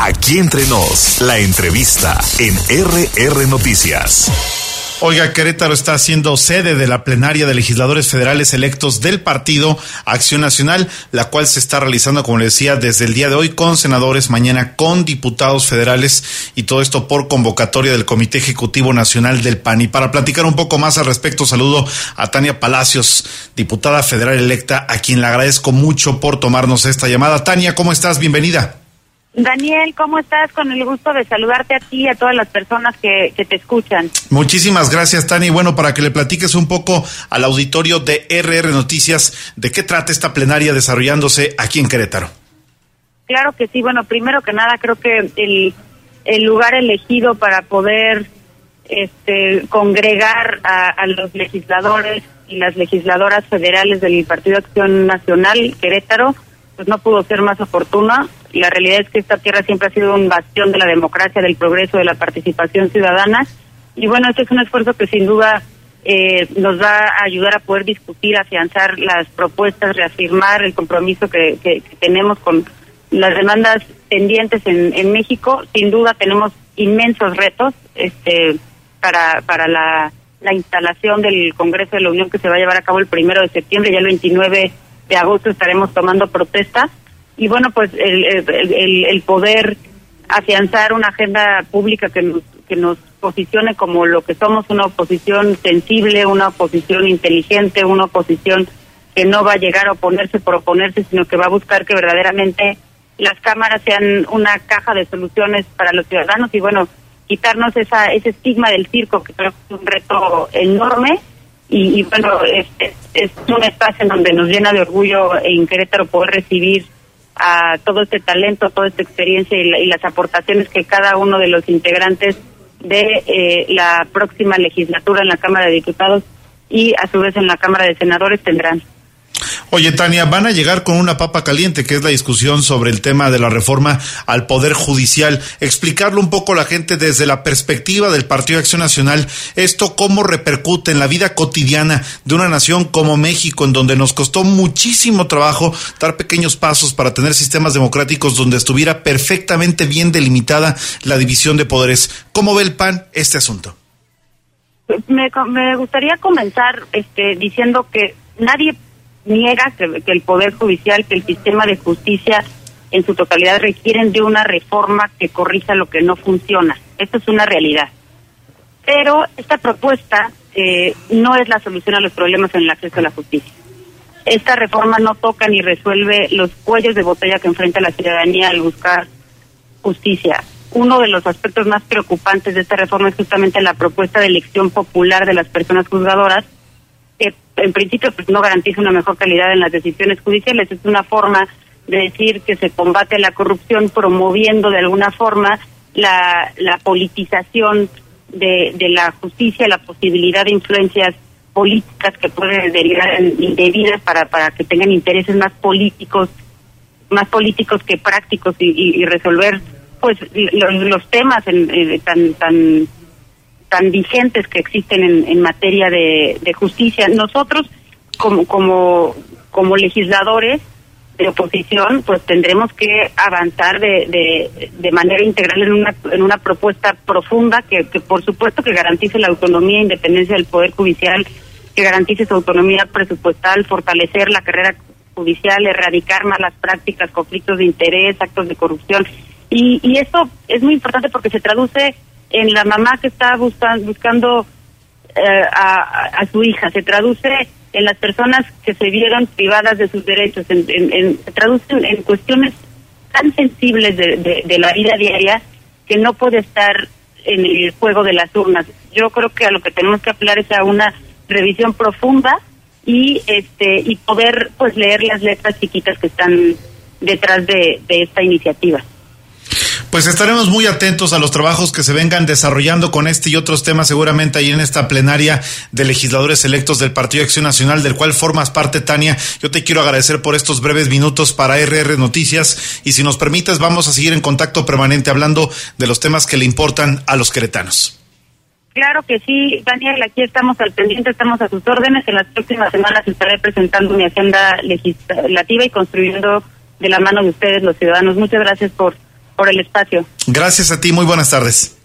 Aquí entre nos, la entrevista en RR Noticias. Oiga, Querétaro está siendo sede de la plenaria de legisladores federales electos del Partido Acción Nacional, la cual se está realizando, como le decía, desde el día de hoy con senadores, mañana con diputados federales, y todo esto por convocatoria del Comité Ejecutivo Nacional del PAN. Y para platicar un poco más al respecto, saludo a Tania Palacios, diputada federal electa, a quien le agradezco mucho por tomarnos esta llamada. Tania, ¿cómo estás? Bienvenida. Daniel, ¿cómo estás? Con el gusto de saludarte a ti y a todas las personas que te escuchan. Muchísimas gracias, Tania. Y bueno, para que le platiques un poco al auditorio de RR Noticias, ¿de qué trata esta plenaria desarrollándose aquí en Querétaro? Claro que sí. Bueno, primero que nada, creo que el lugar elegido para poder congregar a los legisladores y las legisladoras federales del Partido Acción Nacional, Querétaro, pues no pudo ser más oportuna. La realidad es que esta tierra siempre ha sido un bastión de la democracia, del progreso, de la participación ciudadana. Y bueno, este es un esfuerzo que sin duda nos va a ayudar a poder discutir, afianzar las propuestas, reafirmar el compromiso que tenemos con las demandas pendientes en México. Sin duda tenemos inmensos retos para la instalación del Congreso de la Unión, que se va a llevar a cabo el 1 de septiembre. Ya el 29 de agosto estaremos tomando protesta. Y bueno, pues el poder afianzar una agenda pública que nos posicione como lo que somos, una oposición sensible, una oposición inteligente, una oposición que no va a llegar a oponerse por oponerse, sino que va a buscar que verdaderamente las cámaras sean una caja de soluciones para los ciudadanos. Y bueno, quitarnos ese estigma del circo, que creo que es un reto enorme. Y bueno, es un espacio en donde nos llena de orgullo en Querétaro poder recibir a todo este talento, toda esta experiencia y las aportaciones que cada uno de los integrantes de la próxima legislatura en la Cámara de Diputados y a su vez en la Cámara de Senadores tendrán. Oye, Tania, van a llegar con una papa caliente, que es la discusión sobre el tema de la reforma al Poder Judicial. Explicarlo un poco a la gente desde la perspectiva del Partido de Acción Nacional, esto cómo repercute en la vida cotidiana de una nación como México, en donde nos costó muchísimo trabajo dar pequeños pasos para tener sistemas democráticos donde estuviera perfectamente bien delimitada la división de poderes. ¿Cómo ve el PAN este asunto? Me gustaría comenzar diciendo que nadie niega que el Poder Judicial, que el sistema de justicia en su totalidad requieren de una reforma que corrija lo que no funciona. Esto es una realidad. Pero esta propuesta no es la solución a los problemas en el acceso a la justicia. Esta reforma no toca ni resuelve los cuellos de botella que enfrenta la ciudadanía al buscar justicia. Uno de los aspectos más preocupantes de esta reforma es justamente la propuesta de elección popular de las personas juzgadoras, que en principio pues no garantiza una mejor calidad en las decisiones judiciales. Es una forma de decir que se combate la corrupción promoviendo de alguna forma la politización de la justicia, la posibilidad de influencias políticas que pueden derivar en indebidas para que tengan intereses más políticos que prácticos y resolver pues los temas tan vigentes que existen en materia de justicia. Nosotros como legisladores de oposición pues tendremos que avanzar de manera integral en una propuesta profunda que por supuesto que garantice la autonomía e independencia del Poder Judicial, que garantice su autonomía presupuestal, fortalecer la carrera judicial, erradicar malas prácticas, conflictos de interés, actos de corrupción. Y esto es muy importante porque se traduce en la mamá que está buscando a su hija, se traduce en las personas que se vieron privadas de sus derechos, se traduce en cuestiones tan sensibles de la vida diaria que no puede estar en el juego de las urnas. Yo creo que a lo que tenemos que apelar es a una revisión profunda y poder pues leer las letras chiquitas que están detrás de esta iniciativa. Pues estaremos muy atentos a los trabajos que se vengan desarrollando con este y otros temas seguramente ahí en esta plenaria de legisladores electos del Partido de Acción Nacional, del cual formas parte, Tania. Yo te quiero agradecer por estos breves minutos para RR Noticias y si nos permites vamos a seguir en contacto permanente hablando de los temas que le importan a los queretanos. Claro que sí, Daniel, aquí estamos al pendiente, estamos a sus órdenes. En las próximas semanas estaré presentando mi agenda legislativa y construyendo de la mano de ustedes, los ciudadanos. Muchas gracias por por el espacio. Gracias a ti, muy buenas tardes.